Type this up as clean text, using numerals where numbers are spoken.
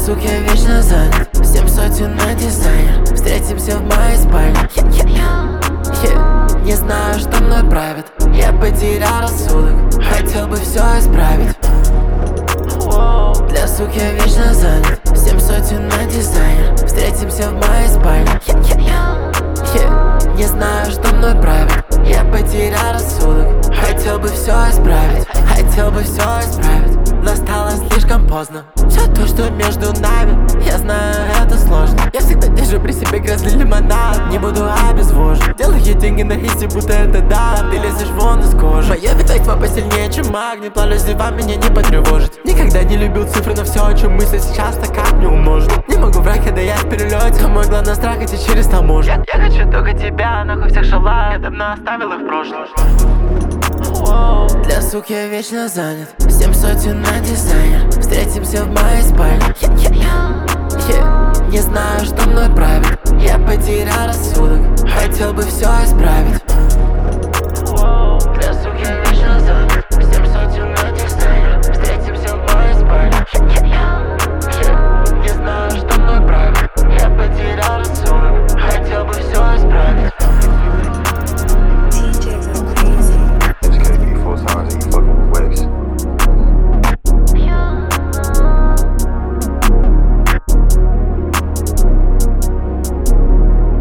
сук я вечно занят, 7 сотен на дизайнер. Встретимся в моей спальне. Не знаю, что мной правит. Я потерял рассудок, хотел бы все исправить. Для сук я вечно занят, 7 сотен на дизайнер. Встретимся в моей спальне. Не знаю, что мной правит. Я потерял рассудок, хотел бы все исправить. Хотел бы все исправить, но стало слишком поздно. Все то, что между нами, я знаю, это сложно. Я всегда держу при себе грязный лимонад, не буду обезвожен. Делаю деньги на изи, будто это да. Ты лезешь вон из кожи. Мое ведьмство посильнее, чем магний. Плавлю зева, меня не потревожит. Никогда не любил цифры, но все, о чем мысли сейчас, так как не умножить. Не могу врать, когда я в перелете. Мой главный страх идти через таможню. Я хочу только тебя, нахуй всех шалав. Я давно оставил их в прошлом. Для сук я вечно занят, 7 сотен на дизайнер. Встретимся в моей спальне. Не знаю, что мной правит. Я потерял рассудок, хотел бы все исправить.